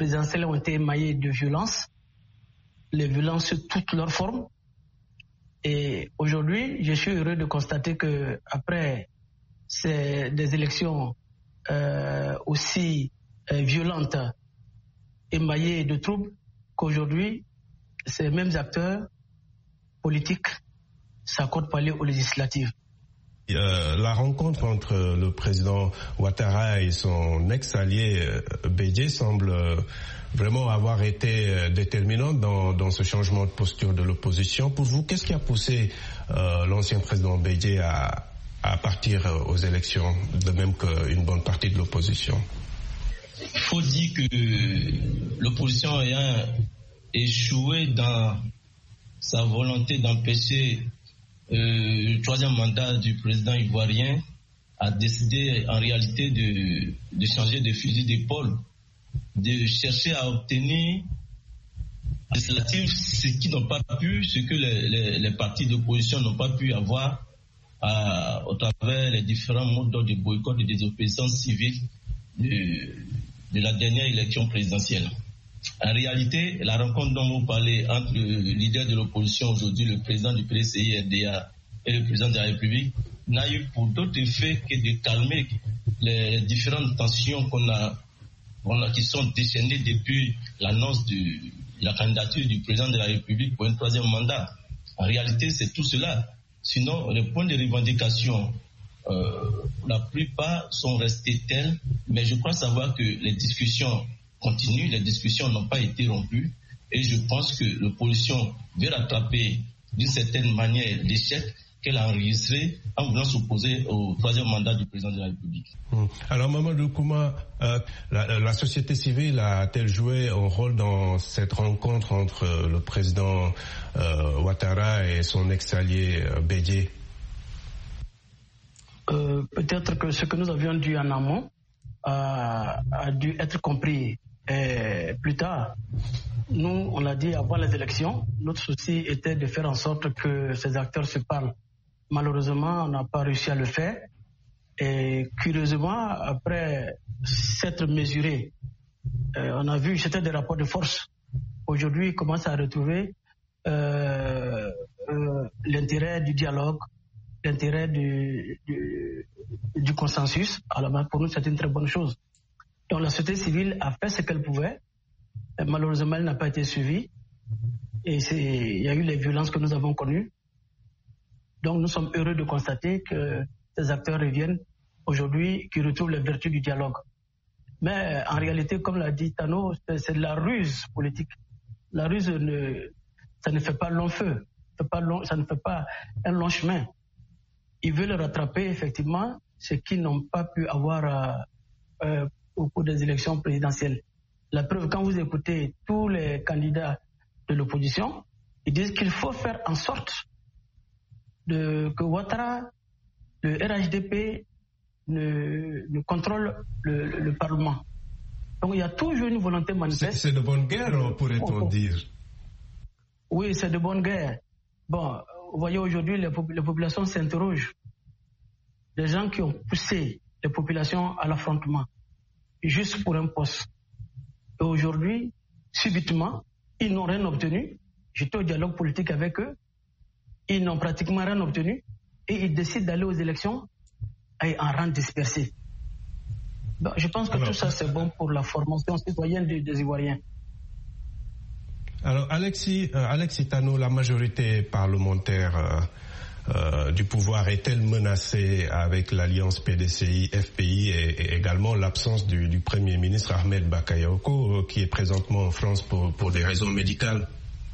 présidentielles ont été émaillées de violences, les violences sous toutes leurs formes. Et aujourd'hui, je suis heureux de constater que après des élections aussi violentes, émaillées de troubles, qu'aujourd'hui, ces mêmes acteurs politiques s'accordent pour aller aux législatives. La rencontre entre le président Ouattara et son ex-allié Bédié semble vraiment avoir été déterminante dans ce changement de posture de l'opposition. Pour vous, qu'est-ce qui a poussé l'ancien président Bédié à partir aux élections, de même qu'une bonne partie de l'opposition? Il faut dire que l'opposition ayant échoué dans sa volonté d'empêcher le troisième mandat du président ivoirien, a décidé en réalité de changer de fusil d'épaule, de chercher à obtenir législative ce qu'ils n'ont pas pu, ce que les partis d'opposition n'ont pas pu avoir au travers les différents modes de boycott et des oppositions civiles de la dernière élection présidentielle. En réalité, la rencontre dont vous parlez entre le leader de l'opposition aujourd'hui, le président du PDCI-RDA et le président de la République, n'a eu pour d'autre effet que de calmer les différentes tensions qui sont déchaînées depuis l'annonce de la candidature du président de la République pour un troisième mandat. En réalité, c'est tout cela. Sinon, les points de revendication, la plupart sont restés tels, mais je crois savoir que les discussions continue, les discussions n'ont pas été rompues et je pense que l'opposition veut rattraper d'une certaine manière l'échec qu'elle a enregistré en voulant s'opposer au troisième mandat du président de la République. Alors Mamadou Kouma, la société civile a-t-elle joué un rôle dans cette rencontre entre le président Ouattara et son ex-allié Bédié? Peut-être que ce que nous avions dit en amont a dû être compris plus tard. Nous, on l'a dit avant les élections, notre souci était de faire en sorte que ces acteurs se parlent. Malheureusement, on n'a pas réussi à le faire. Et curieusement, après s'être mesuré, on a vu, c'était des rapports de force. Aujourd'hui, ils commencent à retrouver l'intérêt du dialogue, l'intérêt du consensus. Alors pour nous, c'est une très bonne chose. Donc la société civile a fait ce qu'elle pouvait. Malheureusement, elle n'a pas été suivie. Et il y a eu les violences que nous avons connues. Donc nous sommes heureux de constater que ces acteurs reviennent aujourd'hui, qui retrouvent les vertus du dialogue. Mais en réalité, comme l'a dit Tano, c'est de la ruse politique. La ruse, ça ne fait pas long feu. Ça ne fait pas un long chemin. Ils veulent rattraper effectivement ce qu'ils n'ont pas pu avoir au cours des élections présidentielles. La preuve, quand vous écoutez tous les candidats de l'opposition, ils disent qu'il faut faire en sorte que Ouattara, le RHDP, ne contrôle le Parlement. Donc il y a toujours une volonté manifeste. C'est de bonne guerre, pourrait-on dire? Oui, c'est de bonne guerre. Bon, vous voyez aujourd'hui, les populations s'interrogent. Les gens qui ont poussé les populations à l'affrontement, juste pour un poste. Et aujourd'hui, subitement, ils n'ont rien obtenu. J'étais au dialogue politique avec eux. Ils n'ont pratiquement rien obtenu. Et ils décident d'aller aux élections en rang dispersé. Donc, je pense que tout ça, c'est bon pour la formation citoyenne des Ivoiriens. Alors, Alexis Tano, la majorité parlementaire du pouvoir est-elle menacée avec l'alliance PDCI-FPI et également l'absence du Premier ministre Ahmed Bakayoko qui est présentement en France pour des raisons médicales?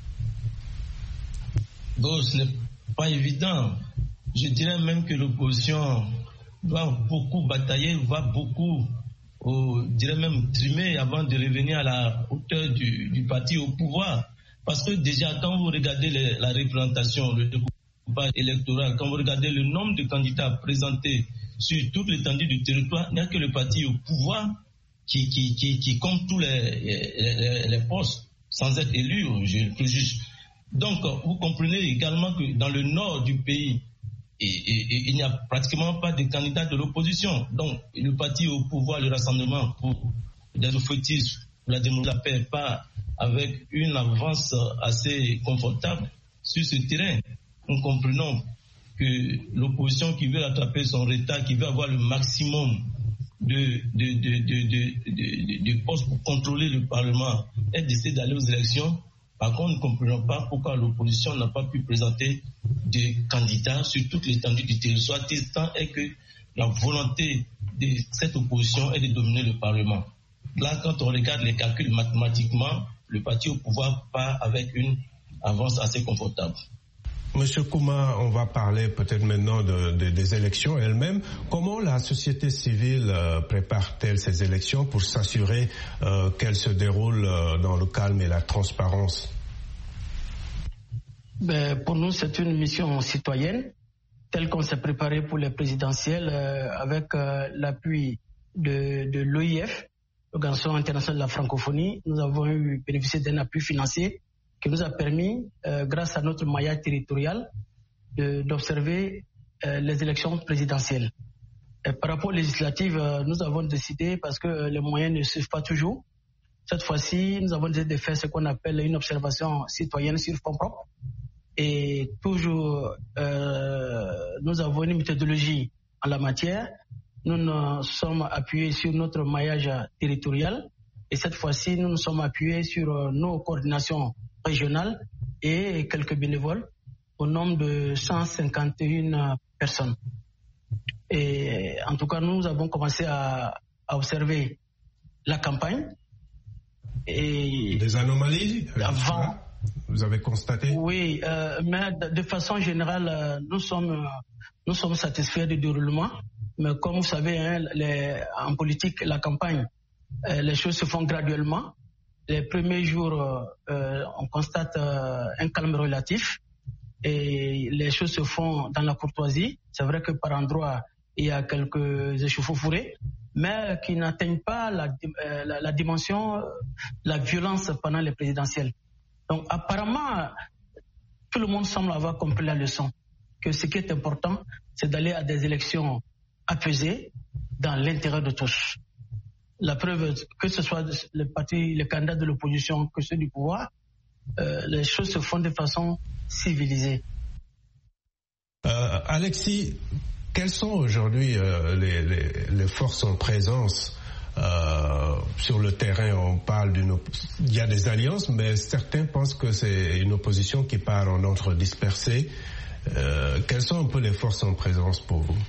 Donc, ce n'est pas évident. Je dirais même que l'opposition doit beaucoup batailler, va beaucoup, dirais même trimer avant de revenir à la hauteur du parti au pouvoir. Parce que déjà, quand vous regardez la représentation, le découpage électoral, quand vous regardez le nombre de candidats présentés sur toute l'étendue du territoire, il n'y a que le parti au pouvoir qui compte tous les postes sans être élu, je juge. Donc, vous comprenez également que dans le nord du pays, il n'y a pratiquement pas de candidats de l'opposition. Donc, le parti au pouvoir, le Rassemblement pour des fœtus la démocratie, la paix, pas avec une avance assez confortable sur ce terrain. Nous comprenons que l'opposition qui veut rattraper son retard, qui veut avoir le maximum de postes pour contrôler le Parlement, et d'essayer d'aller aux élections. Par contre, nous ne comprenons pas pourquoi l'opposition n'a pas pu présenter des candidats sur toute l'étendue du territoire. Tant est que la volonté de cette opposition est de dominer le Parlement. Là, quand on regarde les calculs mathématiquement, le parti au pouvoir part avec une avance assez confortable. Monsieur Kouma, on va parler peut-être maintenant des élections elles-mêmes. Comment la société civile prépare-t-elle ces élections pour s'assurer qu'elles se déroulent dans le calme et la transparence? Pour nous, c'est une mission citoyenne, telle qu'on s'est préparé pour les présidentielles avec l'appui de l'OIF, l'Organisation internationale de la francophonie. Nous avons bénéficié d'un appui financier qui nous a permis, grâce à notre maillage territorial, d'observer les élections présidentielles. Et par rapport aux législatives, nous avons décidé, parce que les moyens ne suivent pas toujours, cette fois-ci, nous avons décidé de faire ce qu'on appelle une observation citoyenne sur fonds propres. Et toujours, nous avons une méthodologie en la matière. Nous nous sommes appuyés sur notre maillage territorial. Et cette fois-ci, nous nous sommes appuyés sur nos coordinations régionales et quelques bénévoles au nombre de 151 personnes. Et en tout cas, nous avons commencé à observer la campagne. Et des anomalies avant, vous avez constaté? Oui, mais de façon générale, nous sommes satisfaits du déroulement. Mais comme vous savez, en politique, la campagne, les choses se font graduellement. Les premiers jours, on constate un calme relatif et les choses se font dans la courtoisie. C'est vrai que par endroits, il y a quelques échauffourées, mais qui n'atteignent pas la dimension, la violence pendant les présidentielles. Donc apparemment, tout le monde semble avoir compris la leçon, que ce qui est important, c'est d'aller à des élections apaisées dans l'intérêt de tous. La preuve, que ce soit les candidats de l'opposition que ceux du pouvoir, les choses se font de façon civilisée. Alexis, quelles sont aujourd'hui les forces en présence sur le terrain? On parle il y a des alliances, mais certains pensent que c'est une opposition qui part en ordre dispersé. Quelles sont un peu les forces en présence pour vous?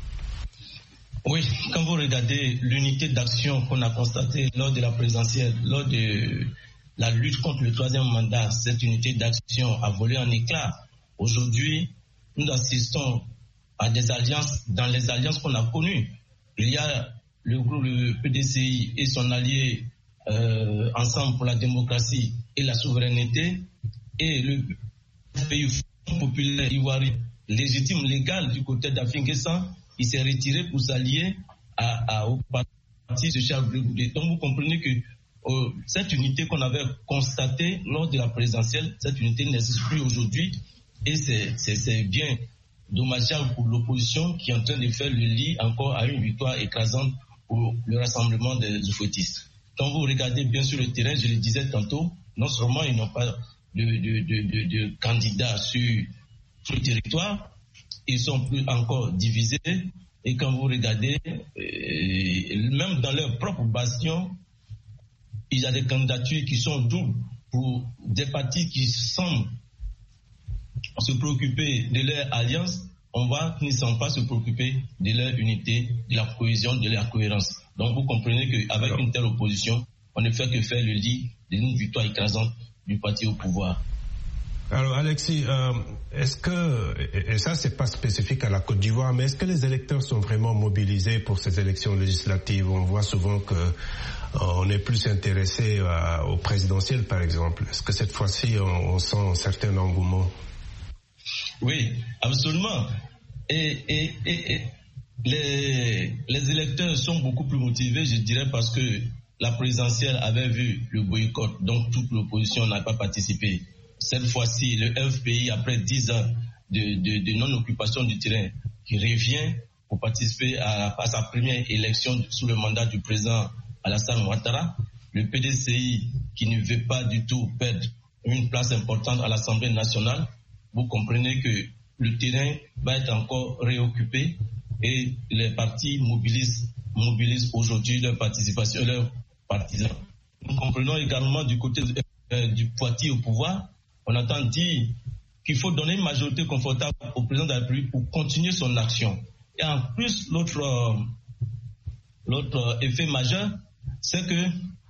Oui, quand vous regardez l'unité d'action qu'on a constatée lors de la présidentielle, lors de la lutte contre le troisième mandat, cette unité d'action a volé en éclats. Aujourd'hui, nous assistons à des alliances, dans les alliances qu'on a connues. Il y a le groupe le PDCI et son allié Ensemble pour la démocratie et la souveraineté, et le pays populaire ivoirien légitime, légal du côté d'Afin-Guessan, il s'est retiré pour s'allier au parti de Charles Blé Goudé. Donc vous comprenez que cette unité qu'on avait constatée lors de la présidentielle, cette unité n'existe plus aujourd'hui, et c'est bien dommageable pour l'opposition qui est en train de faire le lit encore à une victoire écrasante pour le rassemblement des oufouettistes. Quand vous regardez bien sur le terrain, je le disais tantôt, non seulement ils n'ont pas de candidats sur le territoire, ils sont plus encore divisés, et quand vous regardez, même dans leur propre bastion, il y a des candidatures qui sont doubles pour des partis qui semblent se préoccuper de leur alliance. On voit qu'ils ne semblent pas se préoccuper de leur unité, de la cohésion, de leur cohérence. Donc vous comprenez qu'avec une telle opposition, on ne fait que faire le lit d'une victoire écrasante du parti au pouvoir. Alors Alexis, est-ce que, et ça c'est pas spécifique à la Côte d'Ivoire, mais est-ce que les électeurs sont vraiment mobilisés pour ces élections législatives? On voit souvent qu'on est plus intéressé au présidentiel par exemple. Est-ce que cette fois-ci on sent un certain engouement? Oui, absolument. Et les électeurs sont beaucoup plus motivés, je dirais, parce que la présidentielle avait vu le boycott, donc toute l'opposition n'a pas participé. Cette fois-ci, le FPI, après 10 ans de non-occupation du terrain, qui revient pour participer à sa première élection sous le mandat du président Alassane Ouattara, le PDCI qui ne veut pas du tout perdre une place importante à l'Assemblée nationale, vous comprenez que le terrain va être encore réoccupé et les partis mobilisent aujourd'hui leur participation, leurs partisans. Nous comprenons également du côté du Poitiers au pouvoir, on entend dire qu'il faut donner une majorité confortable au président de la République pour continuer son action. Et en plus, l'autre effet majeur, c'est que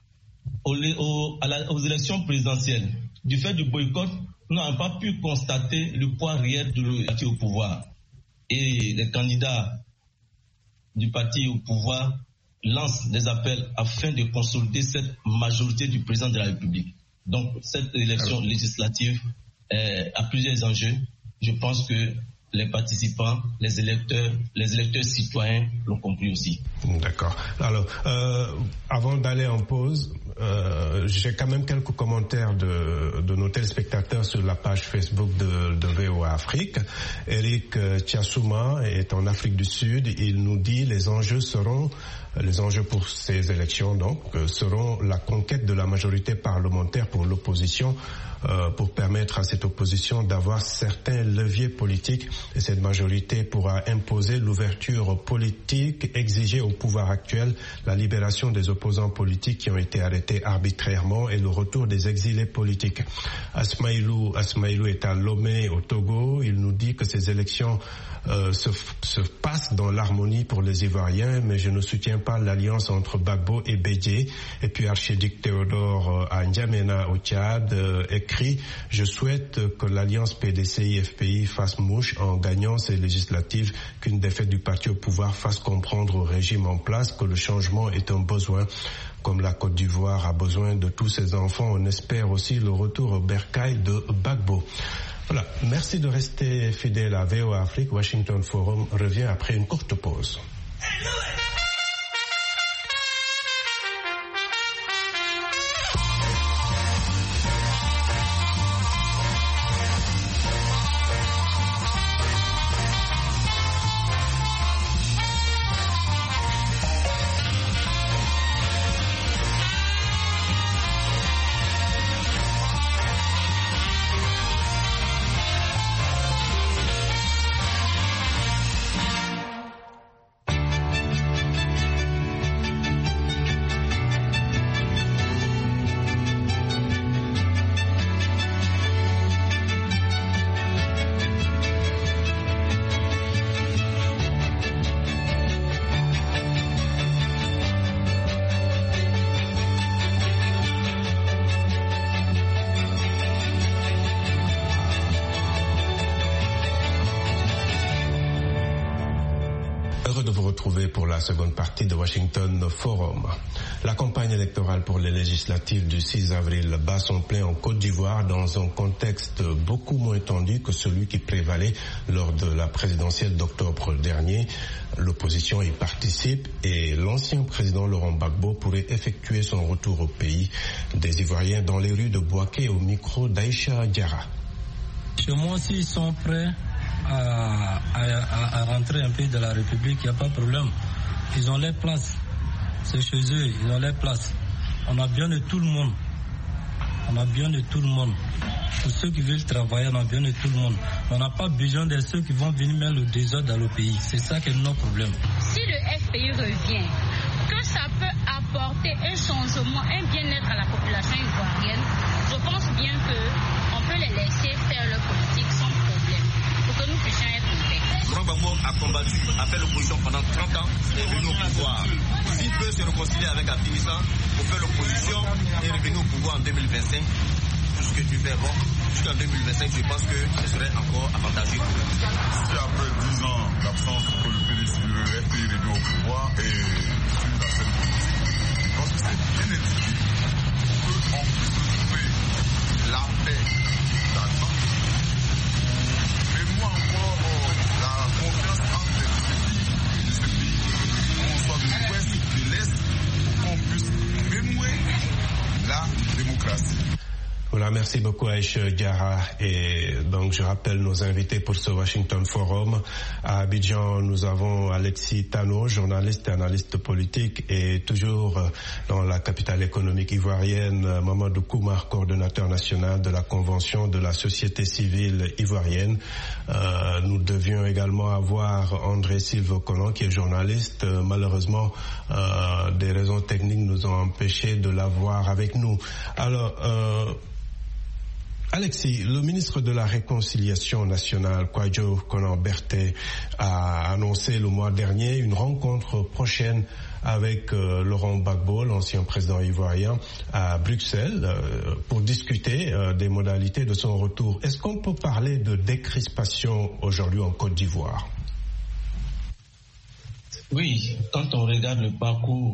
aux élections présidentielles, du fait du boycott, nous n'avons pas pu constater le poids réel du parti au pouvoir. Et les candidats du parti au pouvoir lancent des appels afin de consolider cette majorité du président de la République. Donc, cette élection législative a plusieurs enjeux. Je pense que les participants, les électeurs citoyens l'ont compris aussi. D'accord. Alors, avant d'aller en pause, j'ai quand même quelques commentaires de nos téléspectateurs sur la page Facebook de VOA Afrique. Eric Tiassouma est en Afrique du Sud. Il nous dit les enjeux pour ces élections seront la conquête de la majorité parlementaire pour l'opposition, pour permettre à cette opposition d'avoir certains leviers politiques, et cette majorité pourra imposer l'ouverture politique, exiger au pouvoir actuel la libération des opposants politiques qui ont été arrêtés arbitrairement et le retour des exilés politiques. Asmaïlou est à Lomé au Togo. Il nous dit que ces élections se passent dans l'harmonie pour les Ivoiriens, mais je ne soutiens pas l'alliance entre Gbagbo et Bédié. Et puis Archiduc Théodore à N'Djamena au Tchad écrit « Je souhaite que l'alliance PDCI-FPI fasse mouche en gagnant ces législatives, qu'une défaite du parti au pouvoir fasse comprendre au régime en place que le changement est un besoin. Comme la Côte d'Ivoire a besoin de tous ses enfants, on espère aussi le retour au bercail de Gbagbo. » Voilà, merci de rester fidèle à VOA Afrique. Washington Forum revient après une courte pause. Pour la seconde partie de Washington Forum. La campagne électorale pour les législatives du 6 avril bat son plein en Côte d'Ivoire dans un contexte beaucoup moins tendu que celui qui prévalait lors de la présidentielle d'octobre dernier. L'opposition y participe et l'ancien président Laurent Gbagbo pourrait effectuer son retour au pays. Des Ivoiriens dans les rues de Bouaké au micro d'Aïcha Diarra. Chez moi aussi, ils sont prêts à rentrer un peu de la République, il n'y a pas de problème. Ils ont les places. C'est chez eux, ils ont les places. On a besoin de tout le monde. Pour ceux qui veulent travailler, on a besoin de tout le monde. On n'a pas besoin de ceux qui vont venir mettre le désordre dans le pays. C'est ça qui est notre problème. Si le FPI revient, que ça peut apporter un changement, un bien-être à la population ivoirienne, je pense bien qu'on peut les laisser faire leur politique sans problème, pour que nous puissions être faits. Laurent Gbagbo a combattu, a fait l'opposition pendant 30 ans et est venu au pouvoir. S'il peut se réconcilier avec Abdinissa pour faire l'opposition et revenir au pouvoir en 2025, tout ce que tu fais bon, jusqu'en 2025, je pense que ce serait encore avantageux pour lui. Si après 10 ans d'absence pour le FPI revient au pouvoir et suit la scène politique, je pense que c'est bien étudié qu'on puisse trouver la paix là-dedans. Mais moi encore, la confiance entre les pays de ce pays, qu'on soit de l'ouest, de l'est, pour qu'on puisse renouer la démocratie. Voilà, merci beaucoup Aïcha Diarra. Et donc je rappelle nos invités pour ce Washington Forum. À Abidjan, nous avons Alexis Tano, journaliste et analyste politique, et toujours dans la capitale économique ivoirienne, Mamadou Koumar, coordonnateur national de la Convention de la société civile ivoirienne. Nous devions également avoir André Silva-Colon, qui est journaliste. Malheureusement, des raisons techniques nous ont empêché de l'avoir avec nous. Alors, Alexis, le ministre de la Réconciliation nationale, Kwadjo Konan-Berthe, a annoncé le mois dernier une rencontre prochaine avec Laurent Gbagbo, l'ancien président ivoirien, à Bruxelles, pour discuter des modalités de son retour. Est-ce qu'on peut parler de décrispation aujourd'hui en Côte d'Ivoire? Oui, quand on regarde le parcours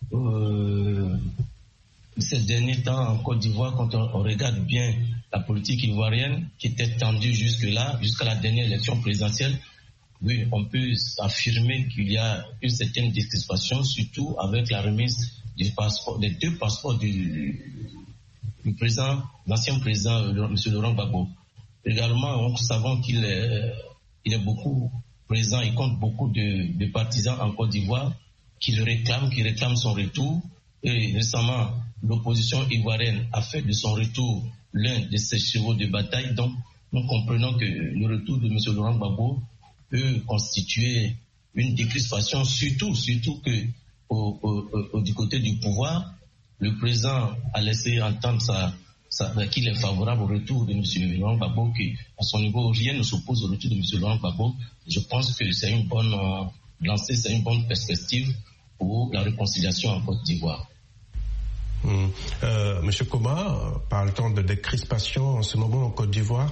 ces derniers temps en Côte d'Ivoire, quand on regarde bien la politique ivoirienne qui était tendue jusque-là, jusqu'à la dernière élection présidentielle, oui, on peut affirmer qu'il y a une certaine décrispation, surtout avec la remise des deux passeports du président, l'ancien président, M. Laurent Gbagbo. Également, nous savons qu'il est beaucoup présent, il compte beaucoup de partisans en Côte d'Ivoire qui réclament son retour. Et récemment, l'opposition ivoirienne a fait de son retour l'un de ses chevaux de bataille. Donc, nous comprenons que le retour de M. Laurent Gbagbo peut constituer une décrispation, surtout que du côté du pouvoir, le président a laissé entendre qu'il est favorable au retour de M. Laurent Gbagbo, qu'à son niveau, rien ne s'oppose au retour de M. Laurent Gbagbo. Je pense que c'est une bonne lancée, c'est une bonne perspective pour la réconciliation en Côte d'Ivoire. Monsieur Koma, parle-t-on de décrispation en ce moment en Côte d'Ivoire?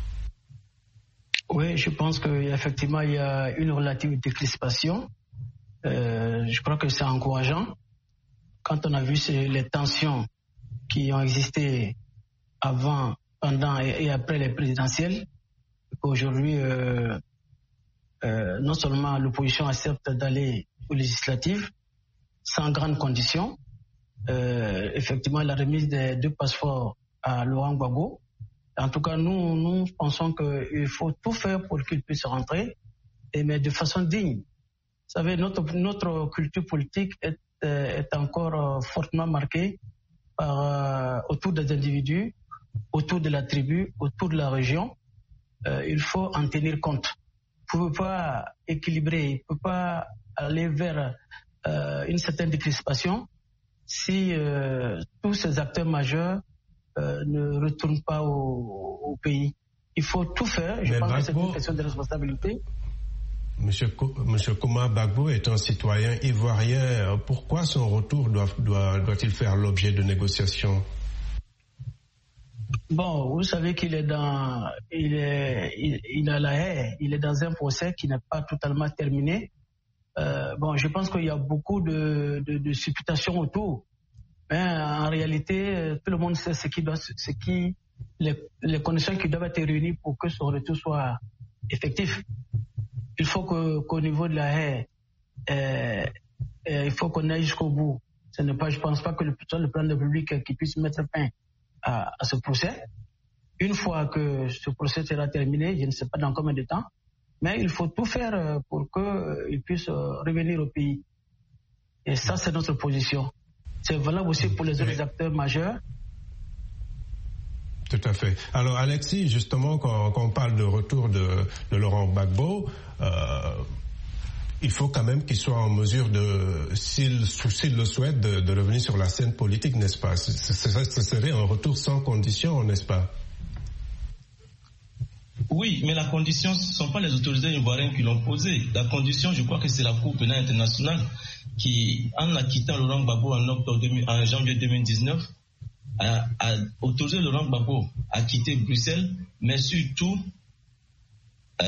Oui, je pense qu'effectivement, il y a une relative décrispation. Je crois que c'est encourageant. Quand on a vu les tensions qui ont existé avant, pendant et après les présidentielles, aujourd'hui, non seulement l'opposition accepte d'aller aux législatives sans grandes conditions, effectivement la remise des deux passeports à Laurent Gbagbo. En tout cas, nous pensons qu'il faut tout faire pour qu'il puisse rentrer, mais de façon digne. Vous savez, notre culture politique est encore fortement marquée autour des individus, autour de la tribu, autour de la région. Il faut en tenir compte. Vous ne pouvez pas équilibrer, il ne peut pas aller vers une certaine décrispation si tous ces acteurs majeurs ne retournent pas au pays. Il faut tout faire. Je pense que c'est une question de responsabilité. Monsieur Kouma, Gbagbo est un citoyen ivoirien. Pourquoi son retour doit-il faire l'objet de négociations? Bon, vous savez qu'il est il a la haie. Il est dans un procès qui n'est pas totalement terminé. Je pense qu'il y a beaucoup de supputations autour. Mais en réalité, tout le monde sait les conditions qui doivent être réunies pour que son retour soit effectif. Il faut qu'au niveau de la haie, il faut qu'on aille jusqu'au bout. Je ne pense pas que le plan de République qui puisse mettre fin à ce procès. Une fois que ce procès sera terminé, je ne sais pas dans combien de temps, mais il faut tout faire pour qu'il puisse revenir au pays. Et ça, c'est notre position. C'est valable aussi pour les autres acteurs majeurs. Tout à fait. Alors Alexis, justement, quand on parle de retour de Laurent Gbagbo, il faut quand même qu'il soit en mesure s'il le souhaite, de revenir sur la scène politique, n'est-ce pas? Ce serait un retour sans condition, n'est-ce pas? Oui, mais la condition, ce ne sont pas les autorités ivoiriennes qui l'ont posée. La condition, je crois que c'est la Cour pénale internationale qui, en acquittant Laurent Gbagbo en janvier 2019, a autorisé Laurent Gbagbo à quitter Bruxelles, mais surtout à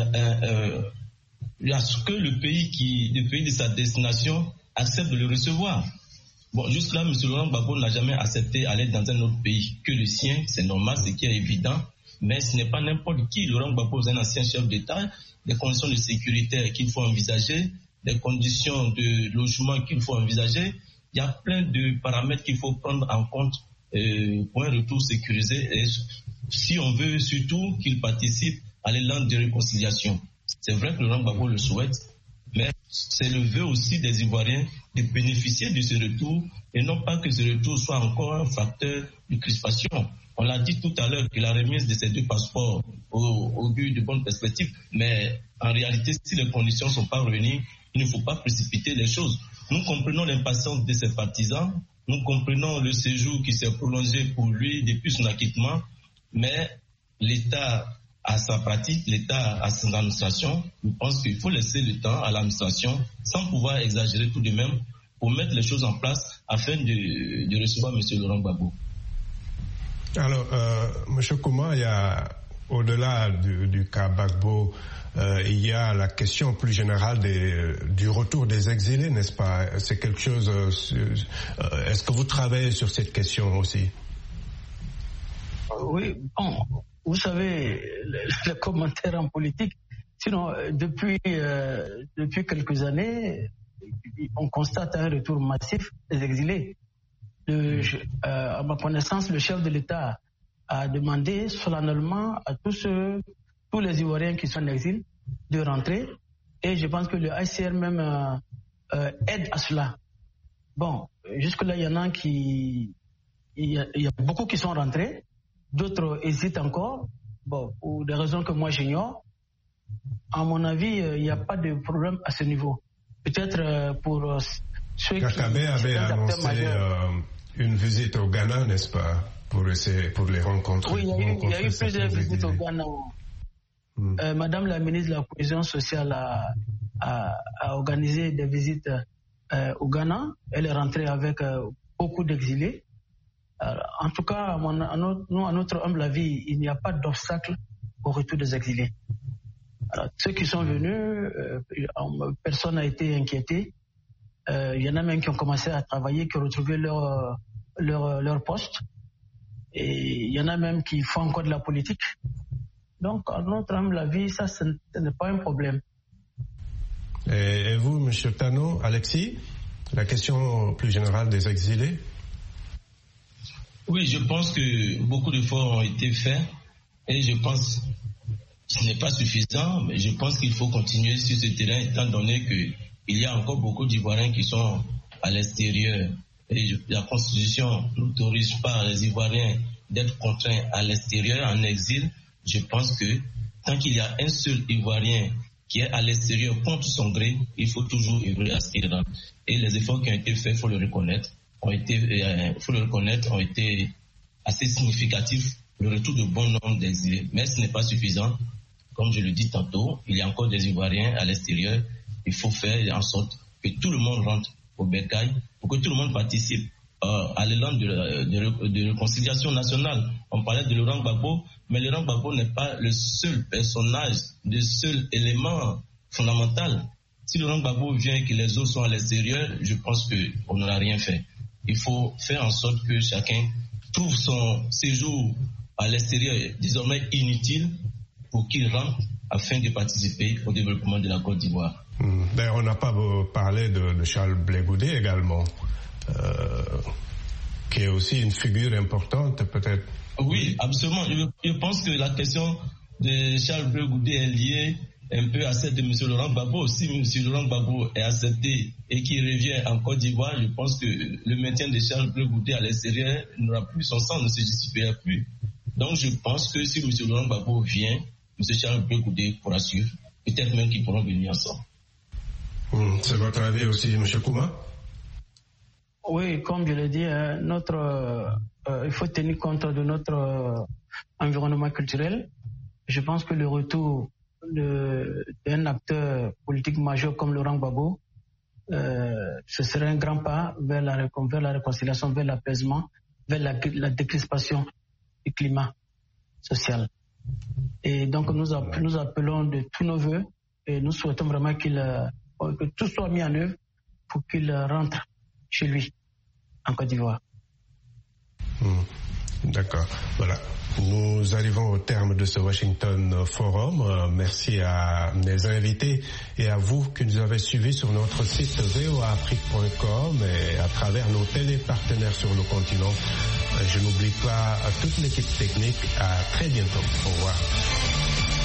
ce que le pays de sa destination accepte de le recevoir. Bon, jusque-là, M. Laurent Gbagbo n'a jamais accepté d'aller dans un autre pays que le sien, c'est normal, c'est qui est évident, mais ce n'est pas n'importe qui. Laurent Gbagbo est un ancien chef d'État, des conditions de sécurité qu'il faut envisager, des conditions de logement qu'il faut envisager. Il y a plein de paramètres qu'il faut prendre en compte pour un retour sécurisé et si on veut surtout qu'il participe à l'élan de réconciliation. C'est vrai que Laurent Gbagbo le souhaite, mais c'est le vœu aussi des Ivoiriens de bénéficier de ce retour et non pas que ce retour soit encore un facteur de crispation. On l'a dit tout à l'heure que la remise de ces 2 passeports augure de bonnes perspectives, mais en réalité, si les conditions ne sont pas réunies, il ne faut pas précipiter les choses. Nous comprenons l'impatience de ses partisans, nous comprenons le séjour qui s'est prolongé pour lui depuis son acquittement, mais l'État a sa pratique, l'État a son administration. Je pense qu'il faut laisser le temps à l'administration, sans pouvoir exagérer tout de même, pour mettre les choses en place afin de recevoir M. Laurent Gbagbo. Alors, M. Kouma, il y a, au-delà du cas Gbagbo, il y a la question plus générale du retour des exilés, n'est-ce pas? C'est quelque chose. Est-ce que vous travaillez sur cette question aussi? Oui, bon, vous savez, les commentaires en politique, sinon, depuis quelques années, on constate un retour massif des exilés. À ma connaissance, le chef de l'État a demandé solennellement à tous les Ivoiriens qui sont en exil de rentrer et je pense que le HCR même aide à cela. Bon, jusque-là, il y a beaucoup qui sont rentrés, d'autres hésitent encore, bon, pour des raisons que moi j'ignore. À mon avis, il n'y a pas de problème à ce niveau. Peut-être pour ceux Kakabe avait annoncé une visite au Ghana, n'est-ce pas, pour les rencontrer. Oui, il y a eu plusieurs visites au Ghana. Madame la ministre de la Cohésion sociale a organisé des visites au Ghana. Elle est rentrée avec beaucoup d'exilés. En tout cas, à notre humble avis, il n'y a pas d'obstacle au retour des exilés. Alors, ceux qui sont venus, personne n'a été inquiété. Il y en a même qui ont commencé à travailler, qui ont retrouvé leur poste. Et il y en a même qui font encore de la politique. Donc, à notre humble avis, ça, ce n'est pas un problème. Et vous, M. Tano, Alexis, la question plus générale des exilés? Oui, je pense que beaucoup d'efforts ont été faits et je pense que ce n'est pas suffisant, mais je pense qu'il faut continuer sur ce terrain étant donné qu'il y a encore beaucoup d'Ivoiriens qui sont à l'extérieur et la Constitution n'autorise pas les Ivoiriens d'être contraints à l'extérieur, en exil. Je pense que tant qu'il y a un seul Ivoirien qui est à l'extérieur contre son gré, il faut toujours œuvrer à ce qu'il rentre. Et les efforts qui ont été faits, il faut le reconnaître, ont été assez significatifs pour le retour de bon nombre d'exilés. Mais ce n'est pas suffisant. Comme je le dis tantôt, il y a encore des Ivoiriens à l'extérieur. Il faut faire en sorte que tout le monde rentre au bercail pour que tout le monde participe à l'élan de réconciliation nationale. On parlait de Laurent Gbagbo, mais Laurent Gbagbo n'est pas le seul personnage, le seul élément fondamental. Si Laurent Gbagbo vient et que les autres sont à l'extérieur, je pense qu'on n'aura rien fait. Il faut faire en sorte que chacun trouve son séjour à l'extérieur désormais inutile pour qu'il rentre afin de participer au développement de la Côte d'Ivoire. D'ailleurs, on n'a pas parlé de Charles Blé Goudé également, qui est aussi une figure importante peut-être. Oui, absolument. Je pense que la question de Charles Blé Goudé est liée un peu à celle de M. Laurent Gbagbo. Si M. Laurent Gbagbo est accepté et qu'il revient en Côte d'Ivoire, je pense que le maintien de Charles Blé Goudé à l'extérieur n'aura plus son sens, ne se justifiera plus. Donc je pense que si M. Laurent Gbagbo vient, M. Charles Blé Goudé pourra suivre. Peut-être même qu'ils pourront venir ensemble. C'est votre avis aussi, M. Kouma? Oui, comme je l'ai dit, il faut tenir compte de notre environnement culturel. Je pense que le retour d'un acteur politique majeur comme Laurent Gbagbo, ce serait un grand pas vers la réconciliation, vers l'apaisement, vers la décrispation du climat social. Et donc nous appelons de tous nos voeux et nous souhaitons vraiment que tout soit mis en œuvre pour qu'il rentre chez lui en Côte d'Ivoire. D'accord, voilà. Nous arrivons au terme de ce Washington Forum. Merci à mes invités et à vous qui nous avez suivis sur notre site voaafrique.com et à travers nos télépartenaires sur le continent. Je n'oublie pas toute l'équipe technique. À très bientôt. Au revoir.